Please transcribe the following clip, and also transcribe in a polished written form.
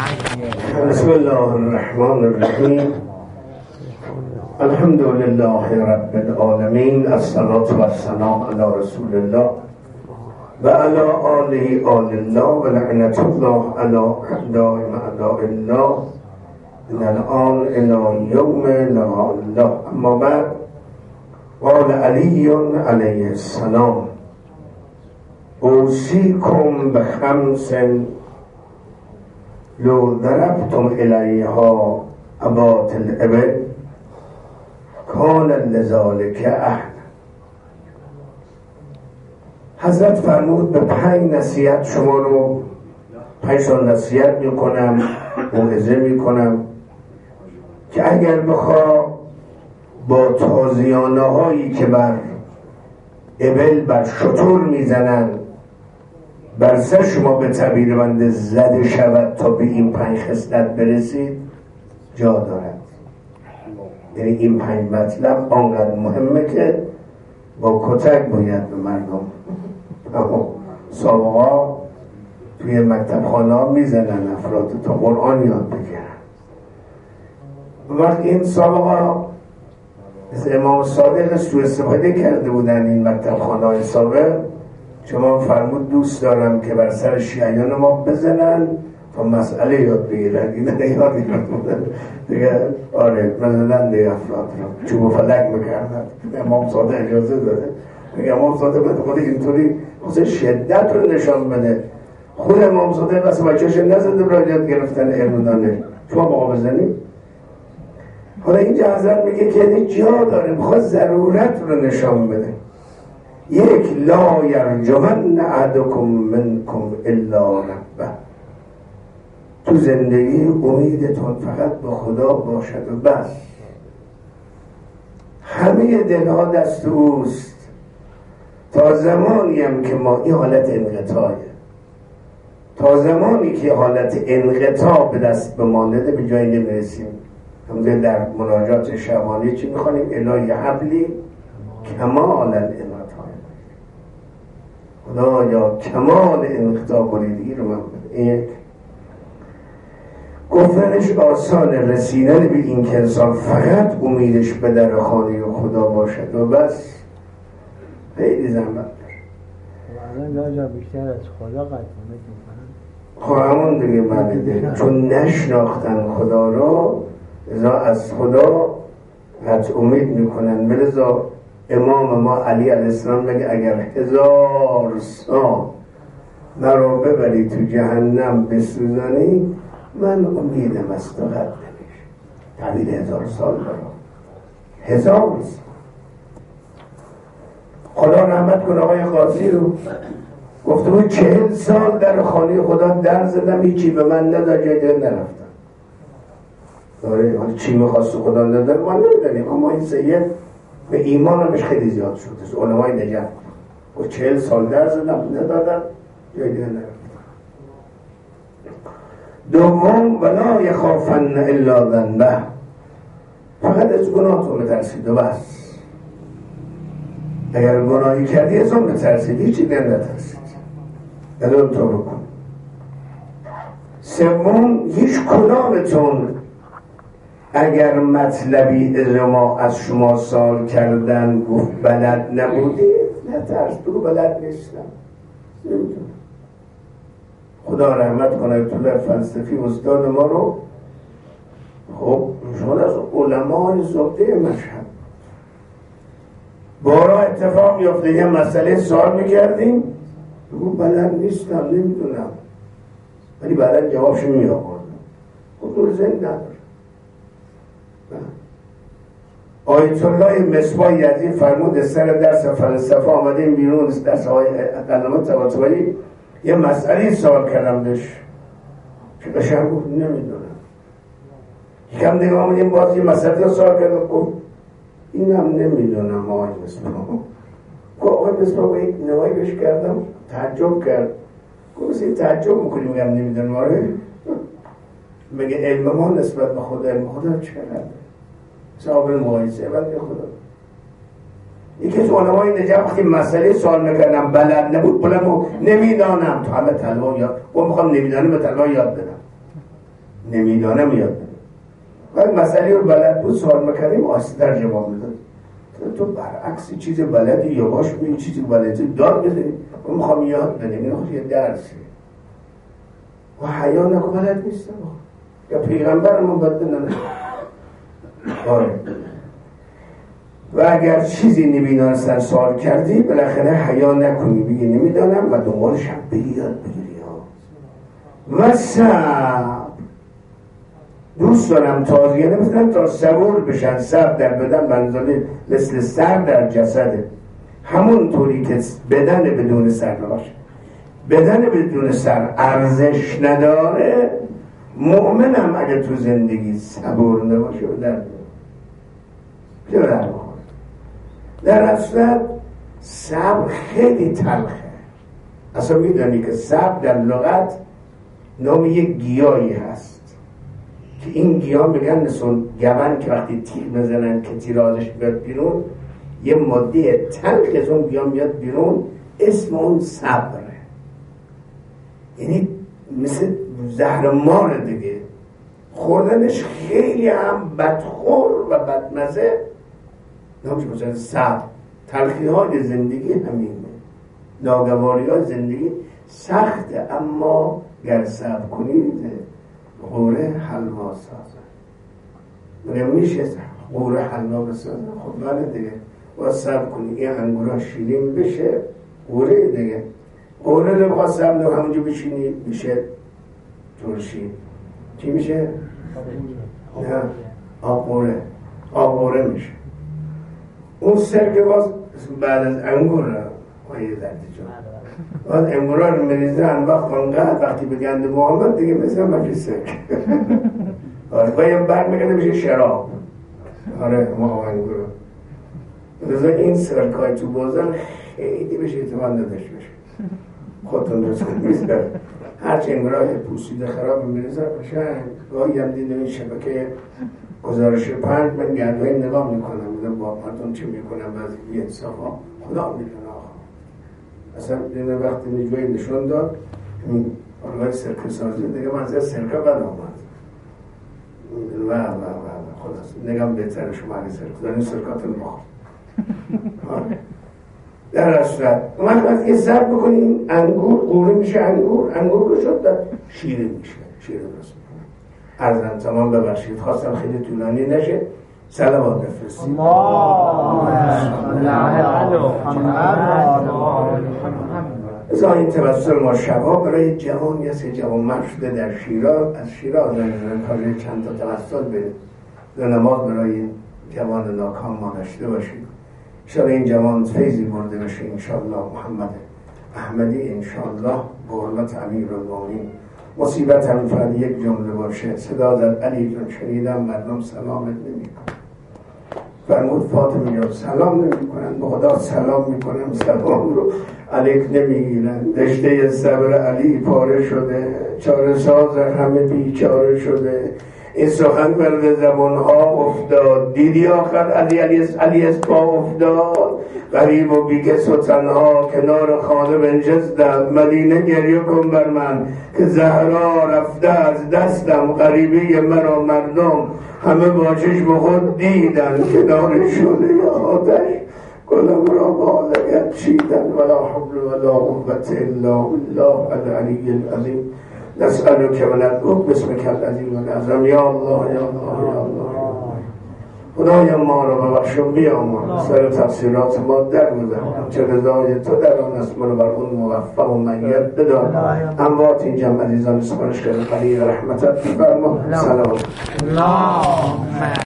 بسم الله الرحمن الرحیم. الحمد لله رب العالمین. الصلاة و السلام علی رسول الله و علی آله آل الله و لعنت الله علی اعداء اعداء الله من الان الی یوم لا الله. اما بعد، قال علی علیه السلام: اوصیکم بخمس لو ضربتم الیها اباط الابل کان لذالک اهل. حضرت فرمود به 5 نصیحت شما رو 5 سال نصیحت میکنم، موعظه میکنم که اگر بخوا با تازیانه هایی که بر ابل بر شتر میزنن بر سر شما به تعبیر بنده زده شود تا به این 5 خصلت برسید، جا دارد. یعنی این 5 مطلب آنقدر مهمه که با کتک باید به مردم سابقا توی مکتب خانه ها میزنن افراد تا قرآن یاد بگیرن. وقت این سابقا مثل امام صادق سوء استفاده کرده بودن این مکتب خانه های سابق. شما فرمود دوست دارم که بر سر شیعیان ما بزنن تا مسئله یاد بگیرن. این یاد بگیرن دیگه. آره مثلا دیگه افراد را چوب و فلک میکردن. امام صادق اجازه داده. امام صادق بده خود اینطوری خود شدت رو نشان بده. خود امام صادق اصلا بچه‌ش نزده برای یاد گرفتن علم دانش. شما با بزنید. حالا اینجا حضرت میگه که جا داره، میخواد ضرورت رو نشان بده. یک، لا یرجمن احدکم منکم الا ربه. تو زندگی امیدتون فقط به خدا باشد و بس. همه دلها دست اوست تا زمانی هم که ما این حالت انقطاعه، تا زمانی که حالت انقطاع به دست بمانده به جایی نمیرسیم. همونطور در مناجات شبانه چی میخوانیم؟ الهی حبلی کمال الانقطاع. خدا یا کمال انقطاع بریدگی رو من بده. یک، گفتنش آسان، رسیدن به این که انسان فقط امیدش به در خانه خدا باشد و بس خیلی زحمت داره. الان جا بیشتر از خدا قد میکنن. خب همون دیگه معنی، چون نشناختن خدا رو ازا از خدا قطع امید میکنن. بلذا امام ما علی علیه السلام بگه اگر 1000 سال مرا ببری تو جهنم بسوزانی من امیدم از تو قطع نمیشه. تعبیر 1000 سال برا 1000 سال. خدا رحمت کنه آقای قاضی رو، گفته بود 40 سال در خانه خدا در زدم هیچی به من نداد، جای دیگه نرفتم. داره چی میخواست خدا نداره ما نمیدونیم، اما این سید به ایمانمش خیلی زیاد شده. علمای نجف و 40 سال در زدم ندادم، جای دیگه نرفتم. دوم، ولا یخافن الا ذنبه. فقط از گناه تو بترسید و بس. اگر گناهی کردی از اون بترسید، هیچی دیگه نترسید، از اون تو بکن. سوم، هیچ کدامتون اگر مطلبی ما از شما سوال کردن گفت بلد نبودی، نترس، بگو بلد نیستم، نمیدونم. خدا رحمت کنه طول فلسفی استاد ما رو. خب شما از علمای زبده مشهد بارا اتفاق میفته یه مسئله سوال میکردیم بگو بلد نیستم، نمیدونم، ولی بعدا جوابش میآوردم. خب دور ذهن نداره. آیت الله مصباح یزدی فرمود سر درس فلسفه آمدیم بیرون، درس های علامه طباطبایی، یه مسئله سوال کردم بهش که قشنگ گفت نمیدونم. یکم دیگه آمدیم باز یه مسئله سوال کردم، گفت اینم نمیدونم. آقای مصباح گفت آقای مصباح یک نوایی بهش کردم، تعجب کرد. گفت این تعجب میکنی میگم نمیدونم. آره مگه علم ما نسبت به خدا علم خدا چقدر صاحب مقایسه ولی خدا. یکی از علمای نجف وقتی مسئله سوال میکردم بلد نبود بلند گفت نمیدانم، تو همه طلبا یاد و میخوام نمیدانم به طلبا یاد بدم. نمیدانم یاد بده. وقتی مسئله رو بلد بود سوال میکردیم آسی‌تر جواب میداد. تو برعکس چیز بلدی یا باش می چیزی بلدی داد بزنی و میخوام یاد بدیم این خود یه درسه و حیا نکو بلد نیستم یا پیغمبرمون بد ننه و اگر چیزی نمیدانستن سوال کردی بالاخره حیا نکنی بگی نمیدانم و دنبالش هم بیاد بگیری و صبر. دوست دارم تازیه نمیدونم تا صبور بشن. صبر در بدن منزله مثل سر در جسده، همون طوری که بدن بدون سر باشه. بدن بدون سر ارزش نداره. مؤمنم اگه تو زندگی صبور نباشه و در در اصلا صبر خیلی تلخه. اصلا میدونی که صبر در لغت نام یک گیاهی هست که این گیاه میگن مثل گون که وقتی تیر بزنن که تیرازش بیاد بیرون یه ماده تلخ از اون گیاه میاد بیرون، اسم اون صبره. یعنی مثل زهر مار دیگه، خوردنش خیلی هم بدخور و بدمزه. نامش مثلا صبر. تلخی های زندگی همینه، ناگواری های زندگی سخته، اما گر صبر کنید غوره حلوا سازه. میگه میشه غوره حلوا بسازه؟ خب بله دیگه، باید صبر کنید این انگورا شیرین بشه غوره دیگه. غوره رو بخواد صبر نو همونجا بشینی میشه ترشی. چی میشه؟ نه آقوره. آقوره میشه. اون سرکه باز بعد از انگور را خواهی زدی جان باز انگورا رو مریزن وقتی بگند محمد دیگه مثل مجی سرک باید برمیگرده بشه شراب. آره ما انگورا رضا این سرکای تو بازن خیلی بشه اعتماد نداشت بشه. خودتون درست کنید هرچی انگورای پوسیده خراب میریزن بشه. گاهی هم دیدم این شبکه گزارش 5 من گردوی نگاه میکنم میدونم با مردم چی میکنم بعضی بی انصاف ها خدا میدونه آخا. اصلا دیده وقتی میجوی نشون داد این آرگاه سرکه سازی دیگه من از سرکه بد آمد و خلاص نگم بهتره شما اگه سرکه دارین سرکاتون بخور. در اصلا وقتی صبر بکنیم انگور قوره میشه. انگور رو شد شیره میشه. شیره درست عرضم تمام ببخشید، خواستم خیلی طولانی نشه. صلوات بفرستید. ازا این توسل ما شبها برای جوان یا سه جوان مرد شده در شیراز، از شیراز نمیدونم کاری چند تا توسل به نماز برای این جوان ناکام ما داشته باشید. انشاءالله این جوان فیضی برده بشه. انشاءالله محمد احمدی انشاءالله به حرمت امیرالمومنین. مصیبت هم فقط یک جمله باشه. صدا زد علی جان شنیدم مردم سلامت نمی‌کنن. فرمود فاطمه جان سلام نمی‌کنن، به خدا سلام می‌کنم سلام رو علیک نمی‌گیرن. رشته صبر علی پاره شده، چاره ساز همه بیچاره شده. این سخن بر زبان‌ها افتاد، دیدی آخر علی از پا افتاد. غریب و بیکس و تنها کنار خانه بنشستم. مدینه گریه کن بر من که زهرا رفته از دستم. غریبی مرا مردم همه با چشم خود دیدن. کنار شده یا آتش گلم را بالگت چیدن. ولا حول ولا قوة الا بالله العلی العظیم. نسألك وندعوك باسمك العظیم الأعظم. یا الله یا الله یا الله. خدای ما را ببخش و بیامرز. سر تفسیرات ما در گذارم چه رضای تو در آن است. ما را بر اون موفق و مید بدار. اموات این جمع عزیزان سپارش کرده قلیل رحمتت بفرما. سلام.